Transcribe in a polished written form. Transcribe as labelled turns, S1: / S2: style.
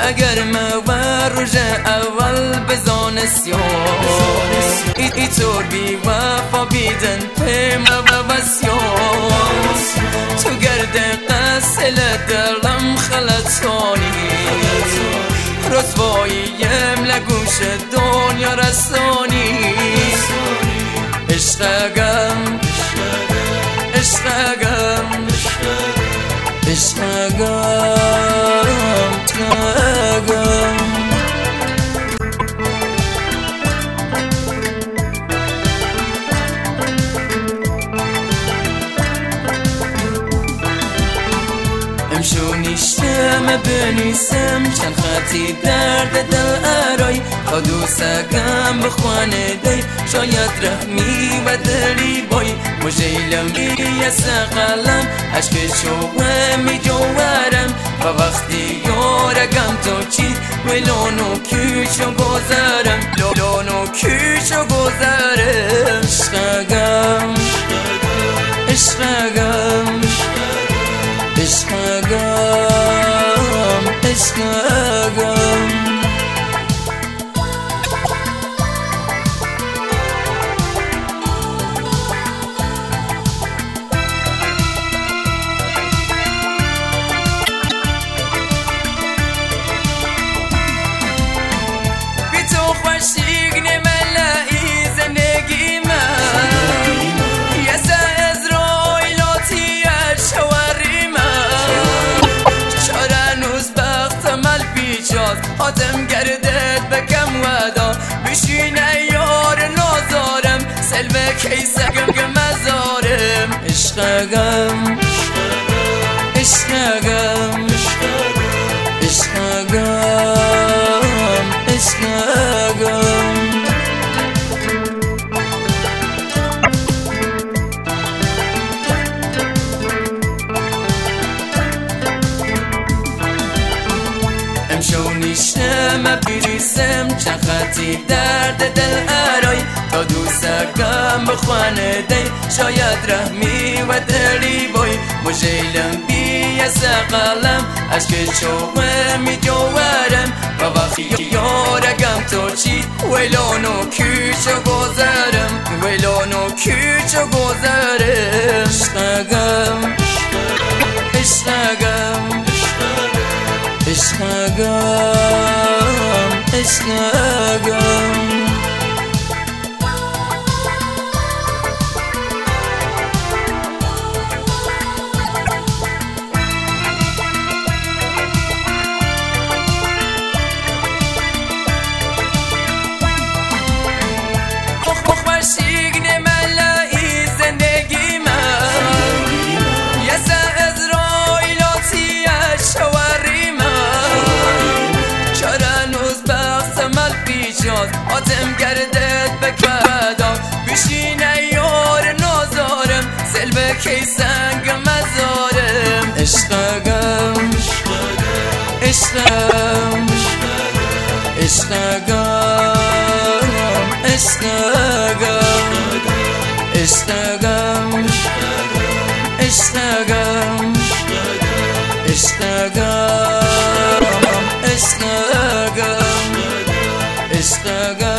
S1: اگر ما روز اول بزانستیم ای طور بی وفا بیدن پیما و بسیار تو گرد قسل دلم خلطانی رسواییم لگوش دنیا رسانی عشقم عشقم عشقم امشو نیشتم بنویسم چند خطی درد دل ارای تا دوستگم بخوانه دی شاید رحمی و دلی بای مجیلم بیس قلم عشقشو می جوارم و وقتی یارگم تو چید ولانو کیشو گذارم لانو کیشو گذارم عشقم عشقم عشقم عشقم بی تو خوشیگ نملایی زندگی من یه سه ازرائیلاتی شواری آدم گردد بکم ودا بشین یار نازارم سلوه کیسگم که مزارم عشقم عشقم عشقم عشقم امشو نیشتم بریسم چند خطی درد دل ارای تا دوستگم بخوانه دی شاید رحمی و دلی بای مجیلم بیس قلم عشقشو می جوارم و وقتی یارگم تو چید ویلانو کیشو گذارم ویلانو کیشو گذارم عشقم عشقم عشقم عشقم خوشیگ نملایی زندگی من یه سه ازرائیلاتی شواری آدم گردد بکودا بشین یار نازارم سلبه کی سنگ مزارم عشقم عشقم عشقم عشقم عشقم عشقم عشقم عشقم عشقم